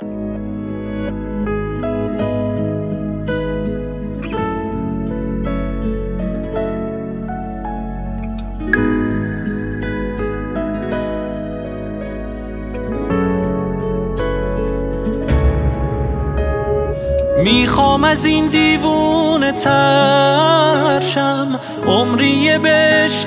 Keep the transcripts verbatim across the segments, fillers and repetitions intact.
میخوام از این دیوونه ترشم، عمری به عشق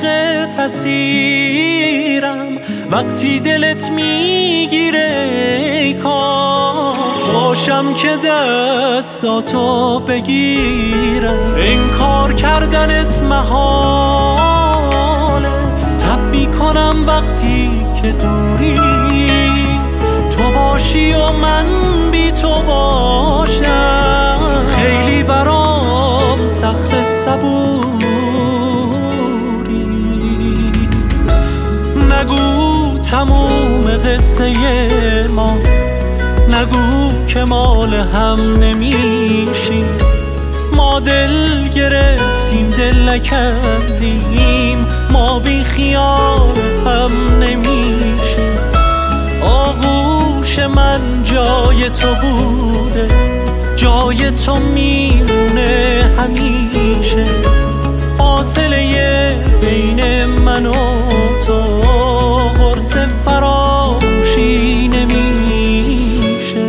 تسیرم. وقتی دلت میگیره ای کاش باشم که دستاتو بگیرم. انکار کردنت محاله، تب میکنم وقتی که دوری. تو باشی و من بی تو باشم، خیلی برام سخت صبوری. نگو تموم قصه ما، نگو که مال هم نمیشیم. ما دل گرفتیم دل نکردیم، ما بی خیال هم نمیشیم. آغوش من جای تو بوده، جای تو میمونه همیشه. فاصله بین من و تو قرص فراموشی نمیشه.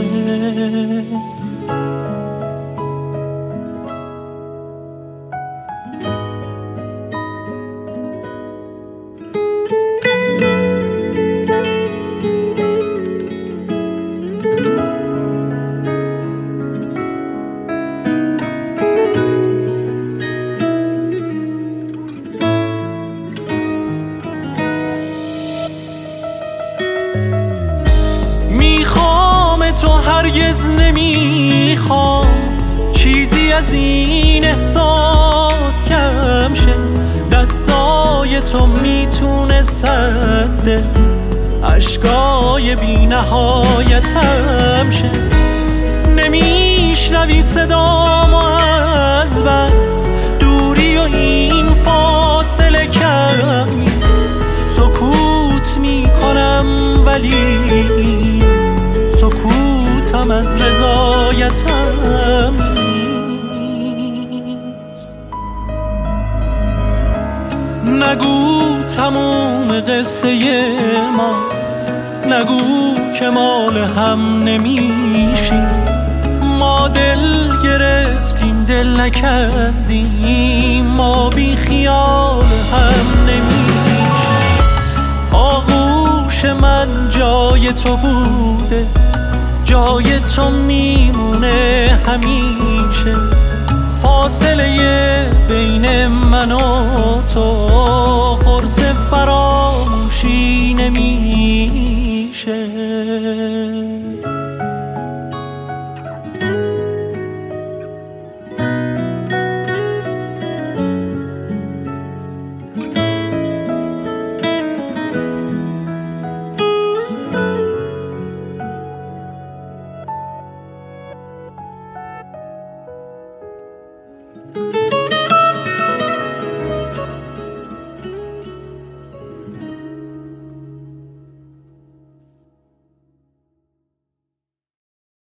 تو هرگز نمیخوام چیزی از این احساس کم شه. دستای تو میتونه سد عشقای بی نهایتم شه. نمیشنوی صدامو از بس دوری و این فاصله کم نیست. سکوت میکنم ولی سکوتم از رضایتم نیست. نگو تموم قصه ما، نگو که مال هم نمیشیم. ما دل گرفتیم دل نکردیم، ما بی خیال هم نمیشیم. آغوش من جای تو بوده، جای تو میمونه همیشه. فاصله بین من و تو قرص فراموشی نمیشه.